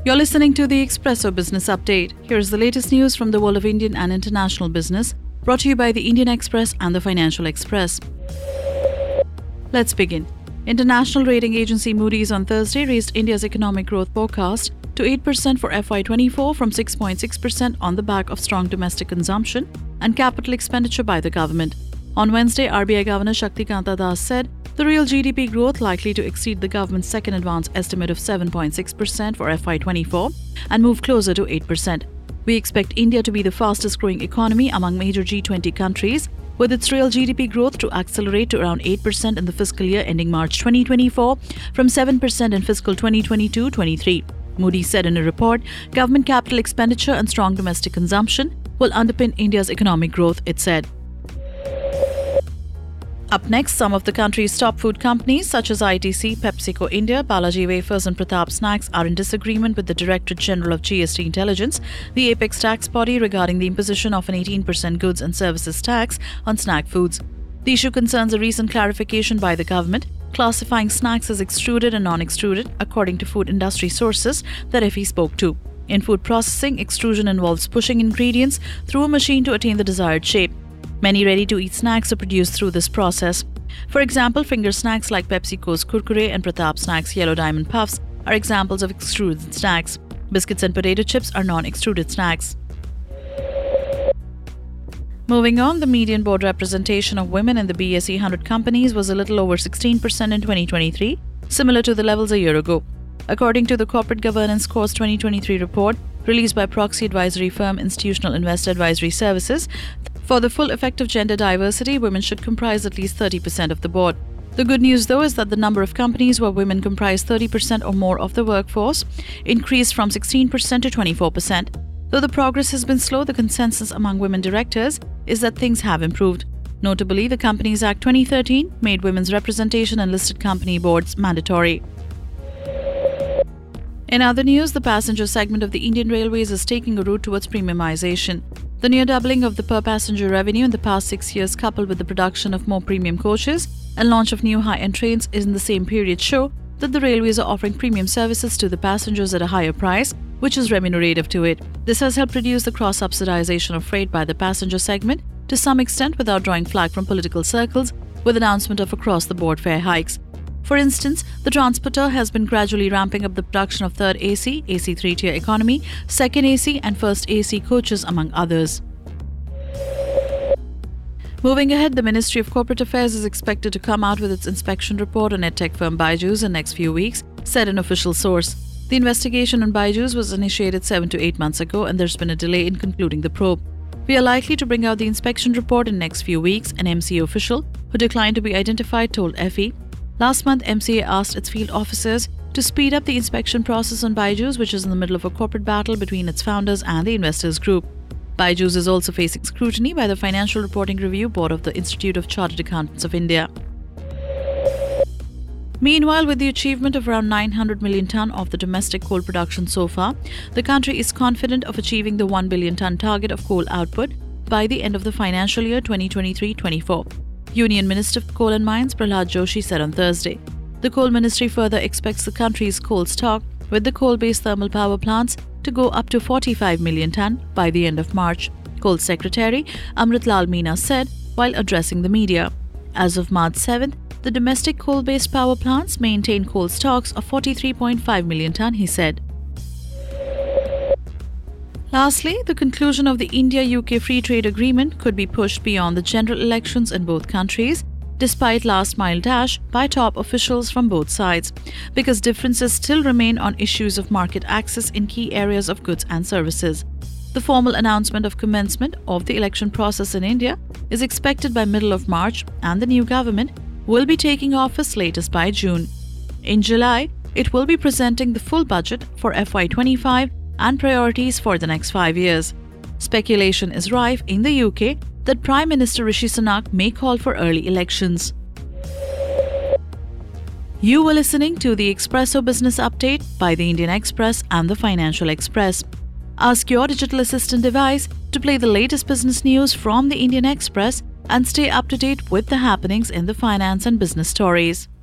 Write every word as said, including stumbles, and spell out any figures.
You're listening to the Expresso Business Update. Here's the latest news from the world of Indian and international business, brought to you by the Indian Express and the Financial Express. Let's begin. International rating agency Moody's on Thursday raised India's economic growth forecast to eight percent for F Y twenty-four from six point six percent on the back of strong domestic consumption and capital expenditure by the government. On Wednesday, R B I Governor Shaktikanta Das said the real G D P growth likely to exceed the government's second advance estimate of seven point six percent for F Y twenty-four and move closer to eight percent. We expect India to be the fastest growing economy among major G twenty countries, with its real G D P growth to accelerate to around eight percent in the fiscal year ending March twenty twenty-four from seven percent in fiscal twenty twenty-two twenty-three. Moody's said in a report, government capital expenditure and strong domestic consumption will underpin India's economic growth, it said. Up next, some of the country's top food companies such as I T C, PepsiCo India, Balaji Wafers and Pratap Snacks are in disagreement with the Directorate General of G S T Intelligence, the apex tax body, regarding the imposition of an eighteen percent goods and services tax on snack foods. The issue concerns a recent clarification by the government, classifying snacks as extruded and non-extruded, according to food industry sources that F E spoke to. In food processing, extrusion involves pushing ingredients through a machine to attain the desired shape. Many ready-to-eat snacks are produced through this process. For example, finger snacks like PepsiCo's Kurkure and Pratap Snacks' Yellow Diamond Puffs are examples of extruded snacks. Biscuits and potato chips are non-extruded snacks. Moving on, the median board representation of women in the B S E one hundred companies was a little over sixteen percent in twenty twenty-three, similar to the levels a year ago. According to the Corporate Governance Scores twenty twenty-three report, released by proxy advisory firm Institutional Investor Advisory Services, for the full effect of gender diversity, women should comprise at least thirty percent of the board. The good news, though, is that the number of companies where women comprise thirty percent or more of the workforce increased from sixteen percent to twenty-four percent. Though the progress has been slow, the consensus among women directors is that things have improved. Notably, the Companies Act twenty thirteen made women's representation in listed company boards mandatory. In other news, the passenger segment of the Indian Railways is taking a route towards premiumization. The near doubling of the per-passenger revenue in the past six years, coupled with the production of more premium coaches and launch of new high-end trains in the same period, show that the railways are offering premium services to the passengers at a higher price, which is remunerative to it. This has helped reduce the cross-subsidization of freight by the passenger segment to some extent without drawing flag from political circles with announcement of across-the-board fare hikes. For instance, the transporter has been gradually ramping up the production of third A C, A C three-tier economy, second A C and first A C coaches, among others. Moving ahead, the Ministry of Corporate Affairs is expected to come out with its inspection report on edtech firm Byju's in the next few weeks, said an official source. The investigation on Byju's was initiated seven to eight months ago, and there's been a delay in concluding the probe. We are likely to bring out the inspection report in the next few weeks, an M C A official who declined to be identified told F E. Last month, M C A asked its field officers to speed up the inspection process on Byju's, which is in the middle of a corporate battle between its founders and the investors group. Byju's is also facing scrutiny by the Financial Reporting Review Board of the Institute of Chartered Accountants of India. Meanwhile, with the achievement of around nine hundred million tonne of the domestic coal production so far, the country is confident of achieving the one billion tonne target of coal output by the end of the financial year twenty twenty-three twenty-four. Union Minister of Coal and Mines Prahlad Joshi said on Thursday. The Coal Ministry further expects the country's coal stock with the coal-based thermal power plants to go up to forty-five million tonne by the end of March, Coal Secretary Amrit Lal Meena said while addressing the media. As of March seventh, the domestic coal-based power plants maintain coal stocks of forty-three point five million tonne, he said. Lastly, the conclusion of the India-U K Free Trade Agreement could be pushed beyond the general elections in both countries, despite last-mile dash by top officials from both sides, because differences still remain on issues of market access in key areas of goods and services. The formal announcement of commencement of the election process in India is expected by middle of March, and the new government will be taking office latest by June. In July, it will be presenting the full budget for F Y twenty-five and priorities for the next five years. Speculation is rife in the U K that Prime Minister Rishi Sunak may call for early elections. You were listening to the Expresso Business Update by the Indian Express and the Financial Express. Ask your digital assistant device to play the latest business news from the Indian Express and stay up to date with the happenings in the finance and business stories.